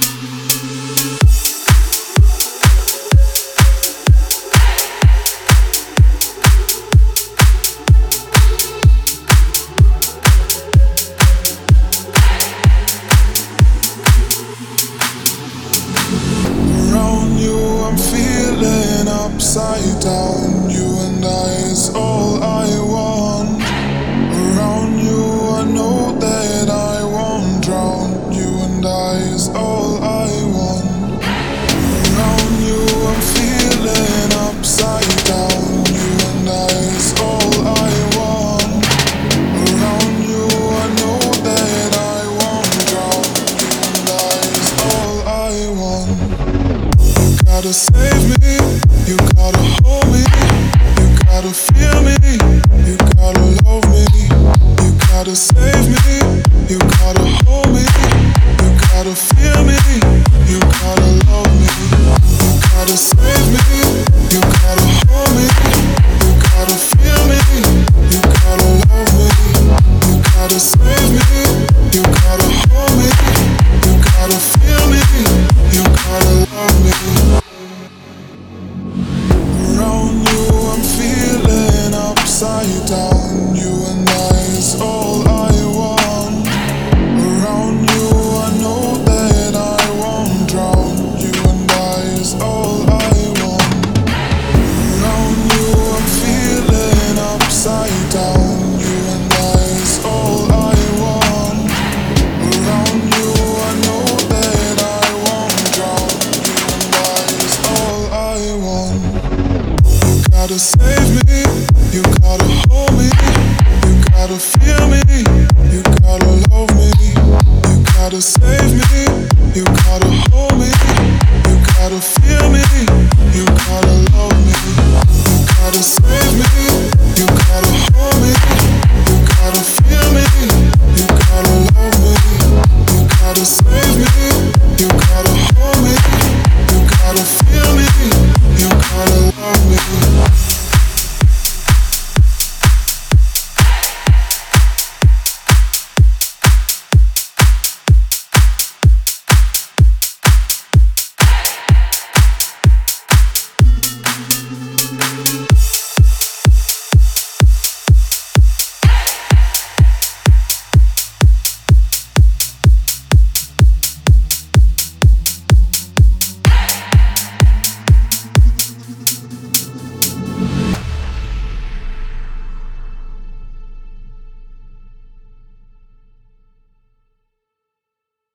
Around you, I'm feeling upside down. You and I is all I want. Around you, I know that I won't drown. You and I is all I want. Around you, I'm feeling upside down. You and I is all I want. Around you, I know that I won't drown. You and I is all I want. You gotta save me, you gotta hold me, you gotta feel me, you gotta love me. You gotta save me, you gotta hold me, you gotta feel me, you gotta love me. You gotta save me, you gotta hold me, you gotta feel me, you gotta love me. You gotta save me, you gotta hold me, you gotta feel me, you gotta love me. Around you, I'm feeling upside down. You and I is all I want. Around you, I know that I won't drown. You and I is all I want. Around you, I'm feeling upside down. You and I is all I want. Around you, I know that I won't drown. You and I is all I want. You gotta say